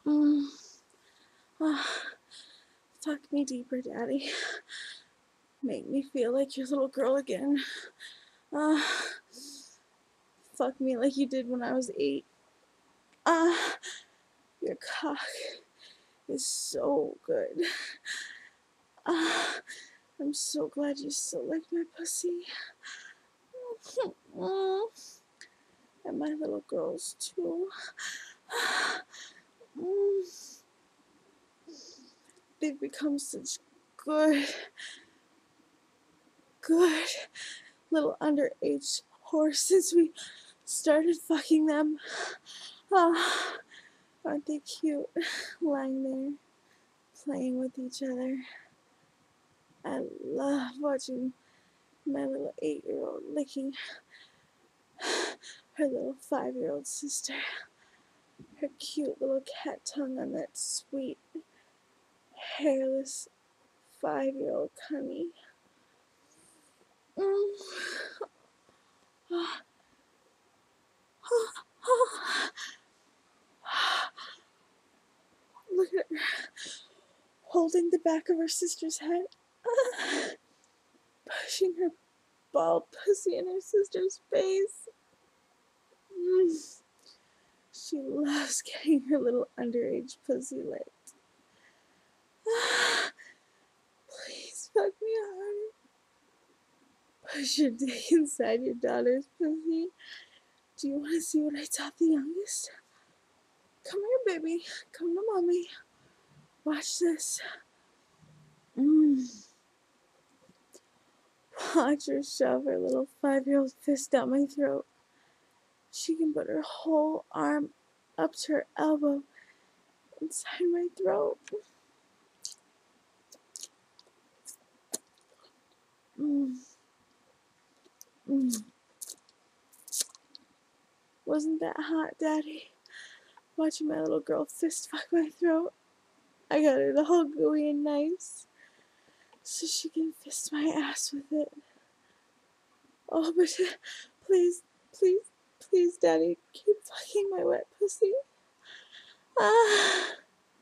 Mm. Ah, tuck me deeper, Daddy. Make me feel like your little girl again. Ah, fuck me like you did when I was 8. Ah, your cock is so good. Ah, I'm so glad you still like my pussy. Mm. And my little girls, too. Mm. They've become such good, good little underage whores since we started fucking them. Ah, aren't they cute? Lying there, playing with each other. I love watching my little 8-year-old licking her little 5-year-old sister. Her cute little cat tongue on that sweet, hairless 5-year-old cunny. Mm. Look at her, holding the back of her sister's head, pushing her bald pussy in her sister's face. She loves getting her little underage pussy licked. Please fuck me hard. Push your dick inside your daughter's pussy. Do you want to see what I taught the youngest? Come here, baby. Come to mommy. Watch this. Watch her shove her little 5-year-old fist down my throat. She can put her whole arm up to her elbow inside my throat. Mm. Mm. Wasn't that hot, Daddy? Watching my little girl fist fuck my throat. I got it all gooey and nice, so she can fist my ass with it. Oh, but please, please, please, Daddy, keep fucking my wet pussy. Ah,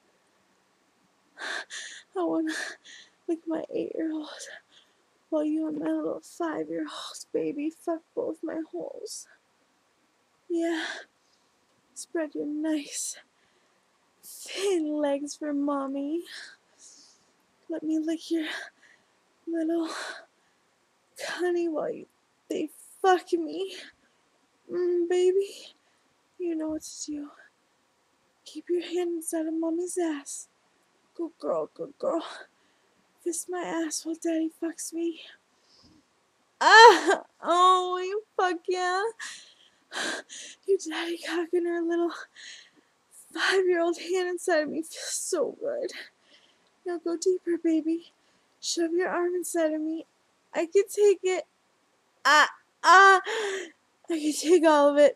I wanna lick my 8-year-old while you and my little 5-year-old baby fuck both my holes. Yeah, spread your nice, thin legs for mommy. Let me lick your little cunny while they fuck me. Baby, you know what to do. Keep your hand inside of mommy's ass. Good girl, good girl. Fist my ass while daddy fucks me. Ah! Oh, you fuck yeah. Your daddy cocking her little 5-year-old hand inside of me feels so good. Now go deeper, baby. Shove your arm inside of me. I can take it. Ah! Ah! I can take all of it.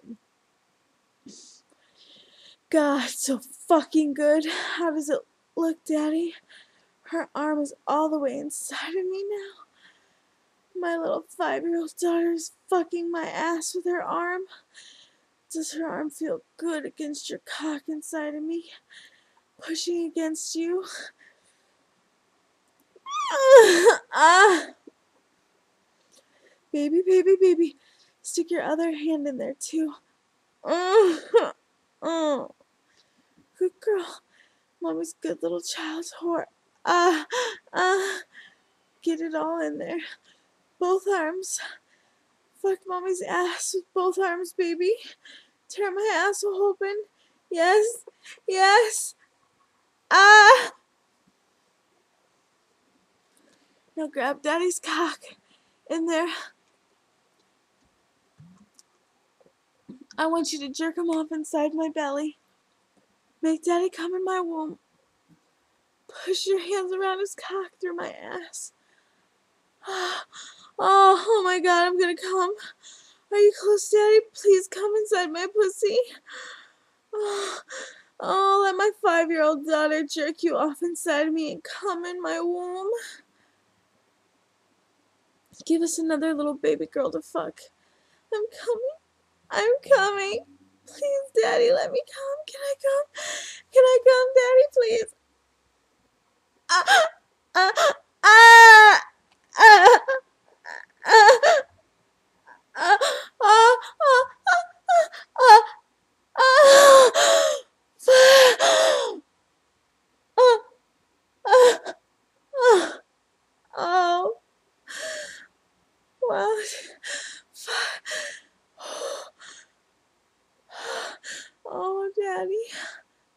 God, so fucking good. How does it look, Daddy? Her arm is all the way inside of me now. My little 5-year-old daughter is fucking my ass with her arm. Does her arm feel good against your cock inside of me? Pushing against you? Ah! Baby, baby, baby. Stick your other hand in there, too. Oh. Good girl. Mommy's good little child whore. Ah! Ah! Get it all in there. Both arms. Fuck mommy's ass with both arms, baby. Tear my asshole open. Yes. Yes. Ah! Now grab daddy's cock in there. I want you to jerk him off inside my belly. Make daddy come in my womb. Push your hands around his cock through my ass. Oh my god, I'm gonna come. Are you close, daddy? Please come inside my pussy. Oh, let my 5-year-old daughter jerk you off inside of me and come in my womb. Give us another little baby girl to fuck. I'm coming. I'm coming. Please, Daddy, let me come. Can I come? Can I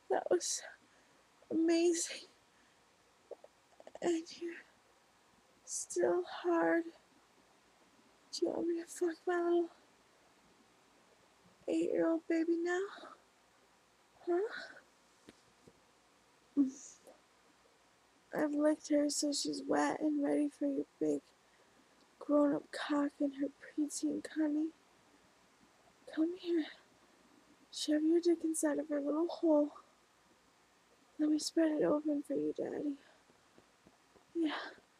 That was amazing. And you're still hard. Do you want me to fuck my little 8-year-old baby now? Huh? I've licked her so she's wet and ready for your big grown-up cock and her preteen cunny. Come here. Shove your dick inside of her little hole. Let me spread it open for you, Daddy. Yeah.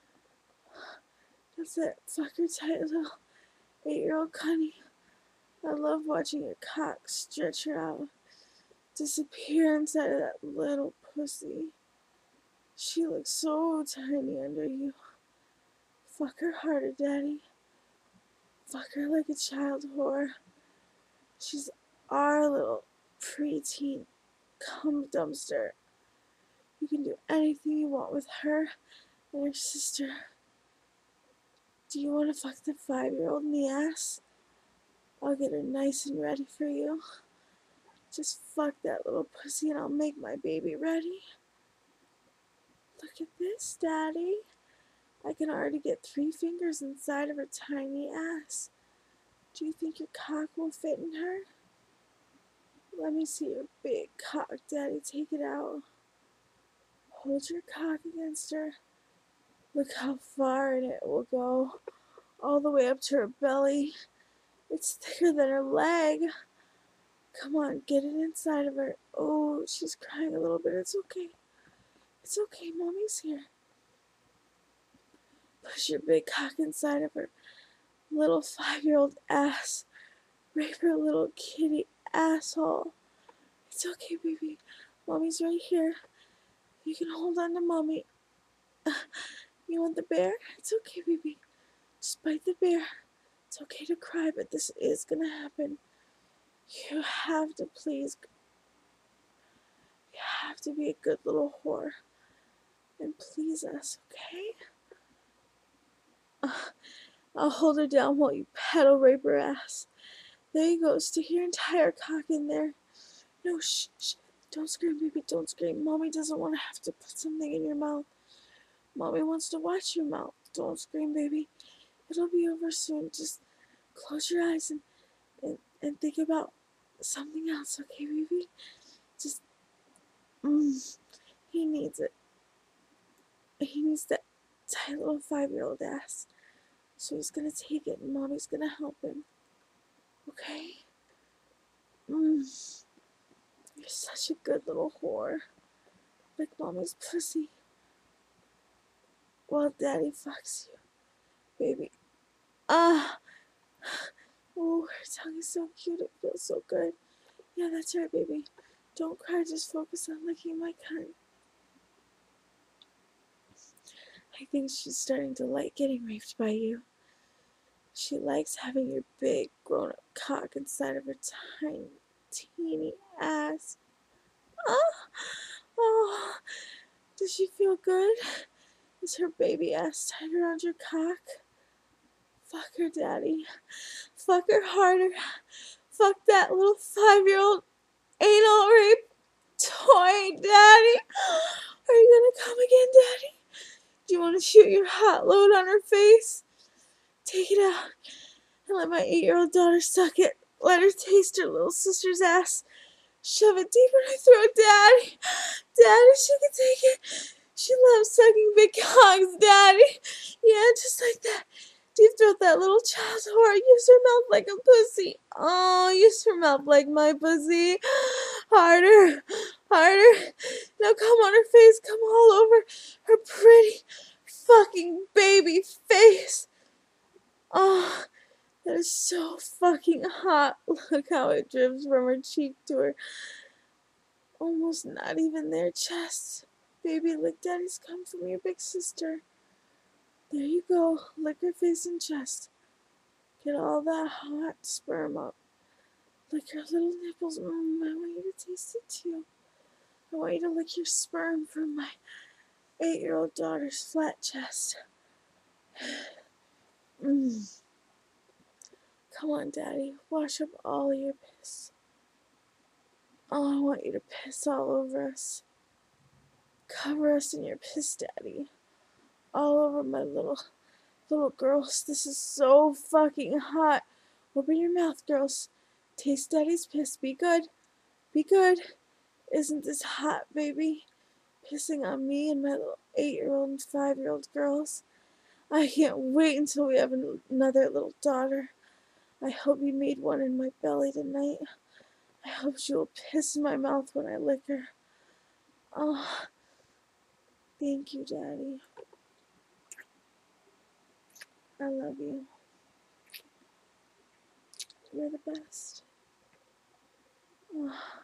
That's it. Fuck her tight, little 8-year-old cunny. I love watching your cock stretch her out. Disappear inside of that little pussy. She looks so tiny under you. Fuck her harder, Daddy. Fuck her like a child whore. She's our little preteen cum dumpster. You can do anything you want with her and her sister. Do you want to fuck the 5-year-old in the ass? I'll get her nice and ready for you. Just fuck that little pussy and I'll make my baby ready. Look at this, Daddy. I can already get 3 fingers inside of her tiny ass. Do you think your cock will fit in her? Let me see your big cock, Daddy. Take it out. Hold your cock against her. Look how far in it will go. All the way up to her belly. It's thicker than her leg. Come on, get it inside of her. Oh, she's crying a little bit. It's okay. It's okay. Mommy's here. Push your big cock inside of her little 5-year-old ass. Rape her little kitty asshole. It's okay, baby. Mommy's right here. You can hold on to Mommy. You want the bear? It's okay, baby. Just bite the bear. It's okay to cry, but this is gonna happen. You have to please. You have to be a good little whore and please us, okay? I'll hold her down while you pedal rape her ass. There you go. Stick your entire cock in there. No, shh, shh. Don't scream, baby. Don't scream. Mommy doesn't want to have to put something in your mouth. Mommy wants to watch your mouth. Don't scream, baby. It'll be over soon. Just close your eyes and think about something else, okay, baby? Just, he needs it. He needs that tight little 5-year-old ass. So he's gonna take it and Mommy's gonna help him. Okay? You're such a good little whore. Like Mommy's pussy. While Daddy fucks you, baby. Ah! Oh, her tongue is so cute. It feels so good. Yeah, that's right, baby. Don't cry. Just focus on licking my cunt. I think she's starting to like getting raped by you. She likes having your big, grown-up cock inside of her tiny, teeny ass. Ah! Oh! Does she feel good? Is her baby ass tight around your cock? Fuck her, Daddy. Fuck her harder. Fuck that little 5-year-old anal rape toy, Daddy. Are you gonna come again, Daddy? Do you want to shoot your hot load on her face? Take it out and let my 8-year-old daughter suck it. Let her taste her little sister's ass. Shove it deep in her throat, Daddy. Daddy, she can take it. She loves sucking big cocks, Daddy. Yeah, just like that. Deep throat that little child's whore. Use her mouth like a pussy. Oh, use her mouth like my pussy. Harder. Harder. Now come on her face. Come all over her pretty fucking baby face. Oh, that is so fucking hot. Look how it drips from her cheek to her almost not even their chest. Baby, lick Daddy's cum from your big sister. There you go. Lick her face and chest. Get all that hot sperm up. Lick her little nipples. I want you to taste it too. I want you to lick your sperm from my 8-year-old daughter's flat chest. Come on, Daddy. Wash up all your piss. Oh, I want you to piss all over us. Cover us in your piss, Daddy. All over my little girls. This is so fucking hot. Open your mouth, girls. Taste Daddy's piss. Be good. Be good. Isn't this hot, baby? Pissing on me and my little 8-year-old and 5-year-old girls. I can't wait until we have another little daughter. I hope you made one in my belly tonight. I hope she will piss in my mouth when I lick her. Oh, thank you, Daddy. I love you. You're the best. Oh.